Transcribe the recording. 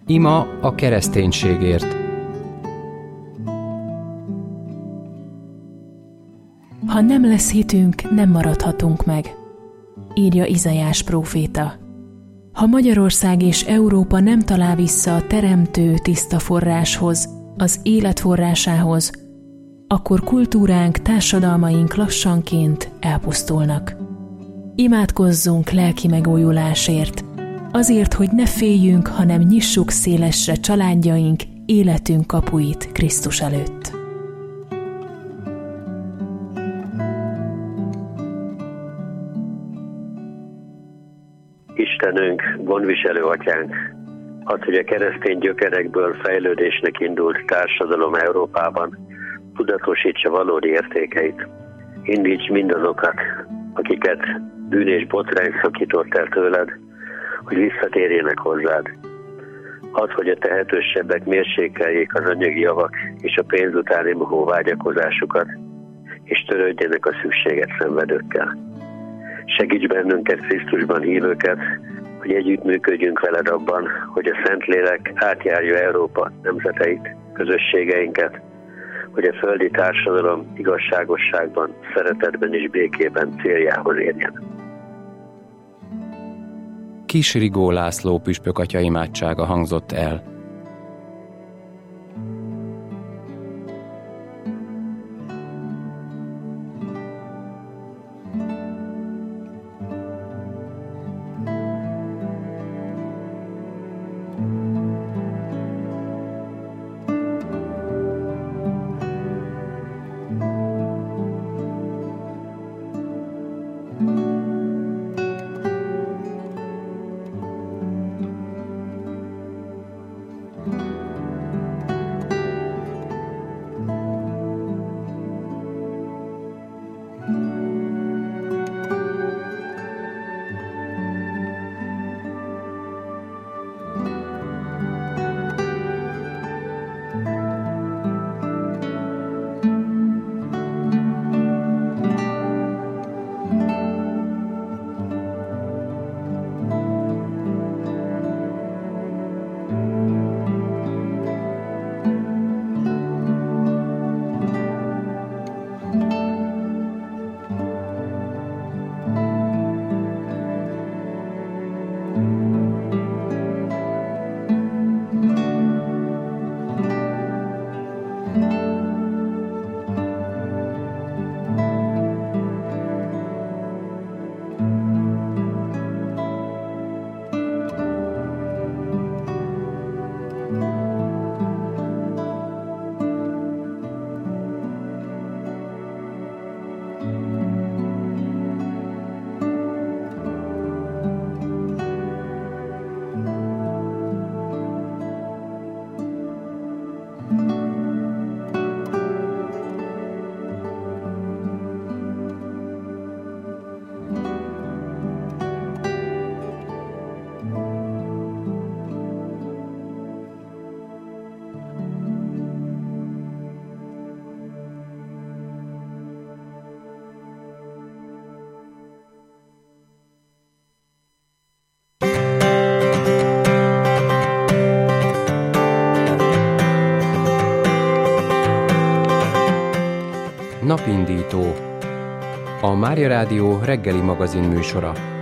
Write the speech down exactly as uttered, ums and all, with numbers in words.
Ima a kereszténységért. Ha nem lesz hitünk, nem maradhatunk meg, írja Izaiás próféta. Ha Magyarország és Európa nem talál vissza a teremtő tiszta forráshoz, az élet forrásához, akkor kultúránk, társadalmaink lassanként elpusztulnak. Imádkozzunk lelki megújulásért, azért, hogy ne féljünk, hanem nyissuk szélesre családjaink, életünk kapuit Krisztus előtt. Istenünk, gondviselő atyánk, az, hogy a keresztény gyökerekből fejlődésnek indult társadalom Európában tudatosítsa valódi értékeit. Indíts mindazokat, akiket bűn és botrány szakított el tőled, hogy visszatérjenek hozzád. Az, hogy a tehetősebbek mérsékeljék az anyagi javak és a pénz utáni mohó vágyakozásukat, és törődjenek a szükséget szenvedőkkel. Segíts bennünket, Krisztusban hívőket, hogy együttműködjünk veled abban, hogy a Szentlélek átjárja Európa nemzeteit, közösségeinket, hogy a földi társadalom igazságosságban, szeretetben és békében céljához érjen. Kis Rigó László püspök atya imádsága hangzott el. Napindító. A Mária Rádió reggeli magazin műsora.